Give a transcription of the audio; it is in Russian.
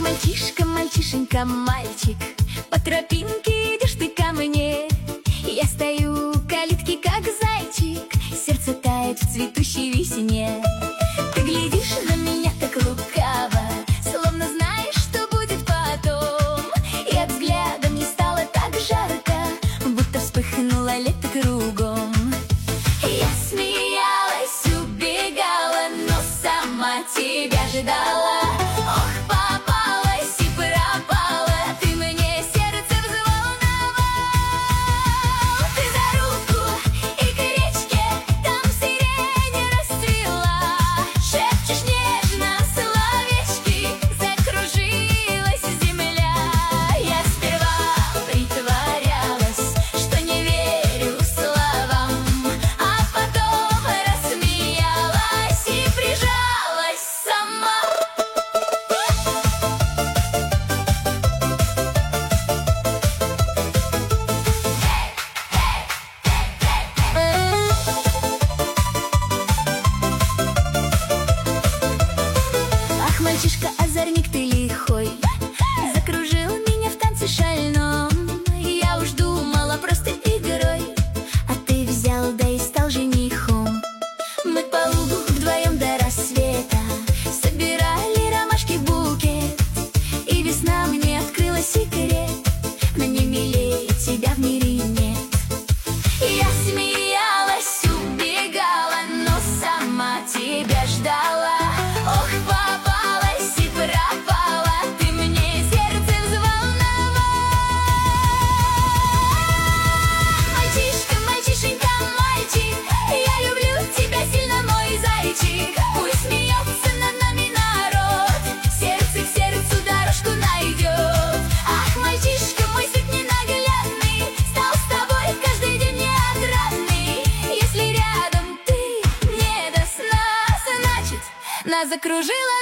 мальчишка, мальчишенька, мальчик, по тропинке идешь ты ко мне. Я стою у калитки, как зайчик, сердце тает в цветущей весне. Ты глядишь на меня так лукаво, словно знаешь, что будет потом. И от взгляда мне стало так жарко, будто вспыхнуло лето кругом. Я смеялась, убегала, но сама тебя ждала. Ох, попалась и пропала, ты мне сердце взволновал. Ты за руку и к речке, там сирень расцвела. Шепчешь нежно словечки, закружилась земля. Я сперва притворялась, что не верю словам, а потом рассмеялась и прижалась сама. Ах, мальчишка-озорник, ты лихой, закружил меня в танце шальном. Я уж думала просто игрой, а ты взял, да и стал женихом. Мы по лугу вдвоем до рассвета собирали ромашки в букет, и весна мне открыла секрет: мне милее тебя в мире нет. Я смеялась, убегала, но сама тебя ждала. Ох, попалась и пропала, ты мне сердце взволновал. Мальчишка, мальчишенька, мальчик, я люблю тебя сильно, мой зайчик. Пусть смеется над нами народ, сердце к сердцу дорожку найдет. Ах, мальчишка, мой свет ненаглядный, стал с тобой каждый день мне отрадный. Если рядом ты, не до сна, значит, нас закружила